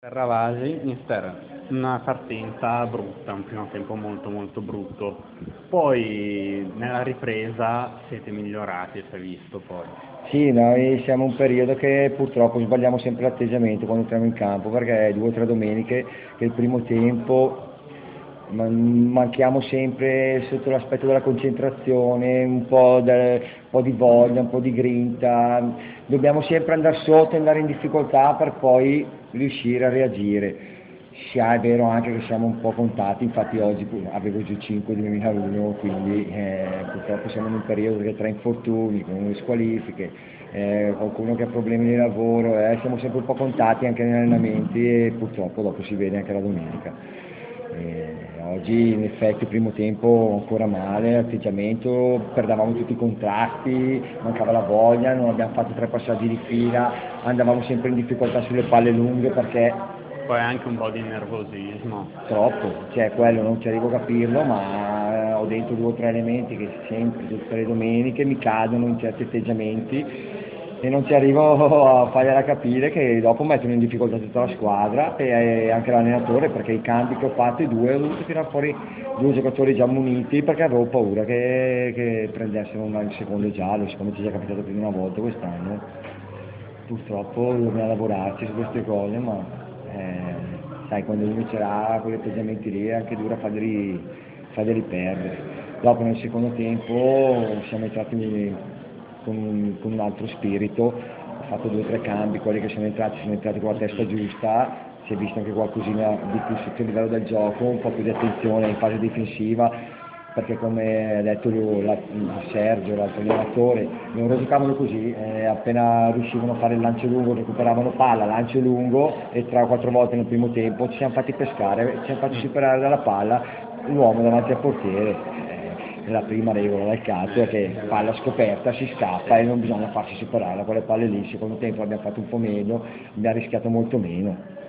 Ravasi, mister, una partenza brutta, un primo tempo molto brutto, poi nella ripresa siete migliorati, si è visto poi. Sì, noi siamo un periodo che purtroppo sbagliamo sempre l'atteggiamento quando entriamo in campo, perché 2 o 3 domeniche che il primo tempo manchiamo sempre sotto l'aspetto della concentrazione, un po' di voglia, un po' di grinta, dobbiamo sempre andare sotto, andare in difficoltà per poi riuscire a reagire. Sia è vero anche che siamo un po' contati, infatti oggi avevo giù 5 di 2001, quindi purtroppo siamo in un periodo che tra infortuni, con le squalifiche, qualcuno che ha problemi di lavoro, siamo sempre un po' contati anche negli allenamenti e purtroppo dopo si vede anche la domenica. Oggi in effetti il primo tempo ancora male, atteggiamento, perdavamo tutti i contrasti, mancava la voglia, non abbiamo fatto 3 passaggi di fila, andavamo sempre in difficoltà sulle palle lunghe perché Poi anche un po' di nervosismo. troppo, cioè quello non ci arrivo a capirlo, ma ho dentro 2 o 3 elementi che sempre, tutte le domeniche, mi cadono in certi atteggiamenti e non ci arrivo a fargliela capire che dopo mettono in difficoltà tutta la squadra e anche l'allenatore, perché i cambi che ho fatto, i due, ho dovuto tirare fuori 2 giocatori già muniti perché avevo paura che prendessero il secondo giallo, siccome ci è già capitato più di una volta quest'anno. Purtroppo dobbiamo lavorarci su queste cose, ma sai, quando uno ce l'ha quegli atteggiamenti lì è anche dura farli perdere. Dopo nel secondo tempo siamo entrati con un altro spirito, ho fatto 2 o 3 cambi, quelli che sono entrati con la testa giusta, si è visto anche qualcosina di più sotto il livello del gioco, un po' più di attenzione in fase difensiva, perché come ha detto Sergio, l'altro allenatore, loro giocavano così, appena riuscivano a fare il lancio lungo, recuperavano palla, lancio lungo e 3 o 4 volte nel primo tempo ci siamo fatti pescare, ci siamo fatti superare dalla palla l'uomo davanti al portiere. La prima regola del calcio è che palla scoperta si scappa e non bisogna farsi superare da quelle palle lì, secondo tempo abbiamo fatto un po' meglio, abbiamo rischiato molto meno.